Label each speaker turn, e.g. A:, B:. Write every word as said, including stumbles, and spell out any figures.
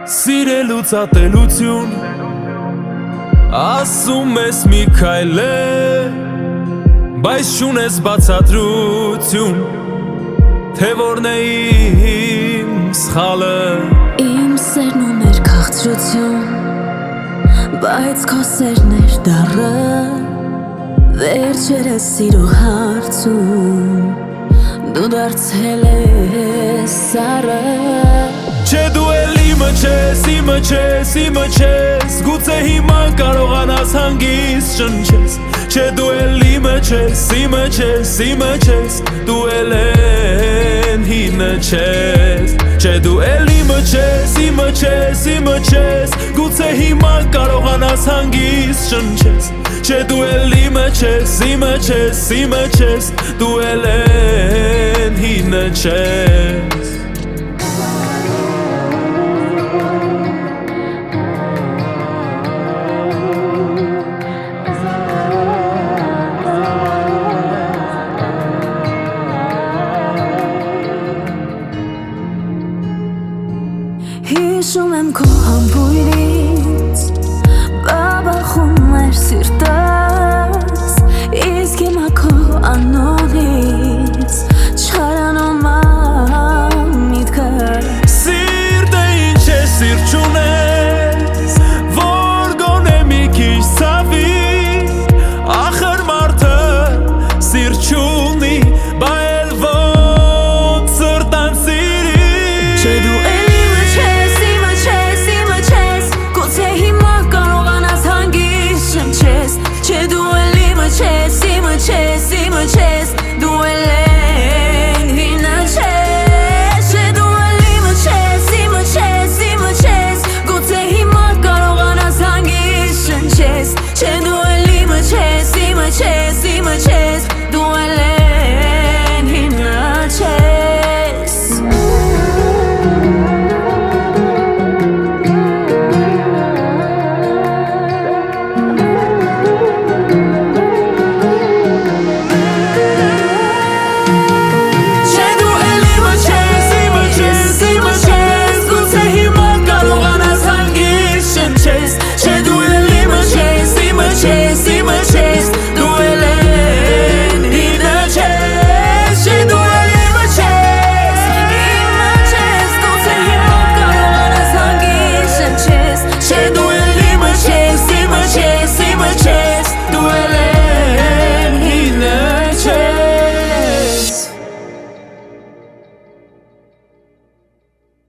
A: Սիրելուց ատելություն ասում ես մի քայլ է, բայց չունես բացատրություն, թե որն է իմ սխալը։
B: Իմ սերն ուներ քաղցրություն, բայց քո սերն էր դառը, վերջերս սիրո հարցում դու դարձել ես սառը։
A: Չէ դու էլ իմը չես, իմը չես, իմը չես, գուցե հիմա կարողանաս հանգիստ շնչես։ Չէ դու էլ իմը չես, իմը չես, իմը չես, դու էլ են հինը չես։ Չէ դու էլ իմը չես, իմը չես, իմը չես, գուցե հիմա կարողանաս հանգիստ շնչես։ Չէ դու էլ իմը չես, իմը չես, իմը չես, դու էլ են հինը չես։